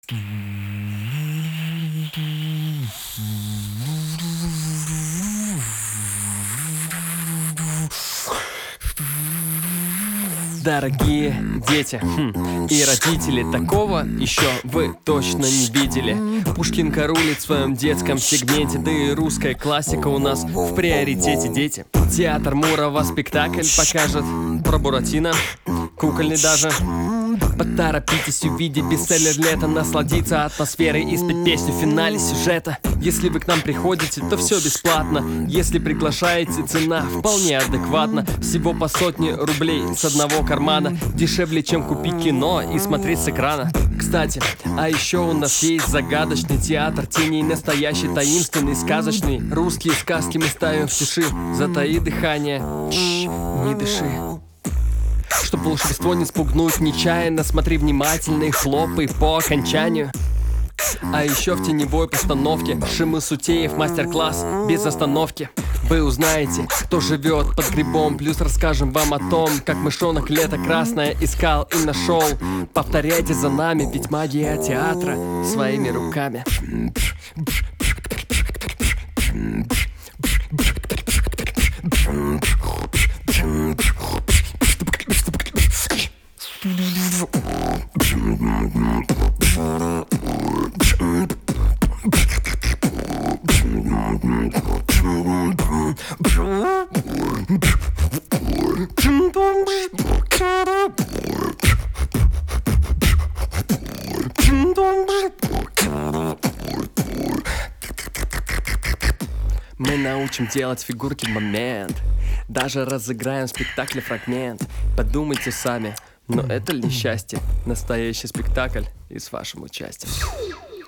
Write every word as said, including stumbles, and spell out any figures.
Дорогие дети хм, и родители, такого еще вы точно не видели. Пушкинка рулит в своем детском сегменте, да и русская классика у нас в приоритете, дети. Театр Мурова спектакль покажет про Буратино, кукольный даже. Поторопитесь увидеть бестселлер лета, насладиться атмосферой и спеть песню в финале сюжета. Если вы к нам приходите, то все бесплатно. Если приглашаете, цена вполне адекватна. Всего по сотне рублей с одного кармана. Дешевле, чем купить кино и смотреть с экрана. Кстати, а еще у нас есть загадочный театр теней, настоящий, таинственный, сказочный. Русские сказки мы ставим в тиши. Затаи дыхание, Чш, не дыши. Чтоб волшебство не спугнуть нечаянно, смотри внимательно и хлопай по окончанию. А еще в теневой постановке Шимы Сутеев мастер-класс без остановки. Вы узнаете, кто живет под грибом. Плюс расскажем вам о том, как мышонок лето красное искал и нашел. Повторяйте за нами, ведь магия театра своими руками. Мы научим делать фигурки в момент. Даже разыграем в спектакле фрагмент. Подумайте сами, но это ли не счастье? Настоящий спектакль и с вашим участием.